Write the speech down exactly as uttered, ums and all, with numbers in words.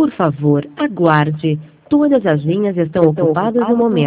Por favor, aguarde. Todas as linhas estão ocupadas no momento.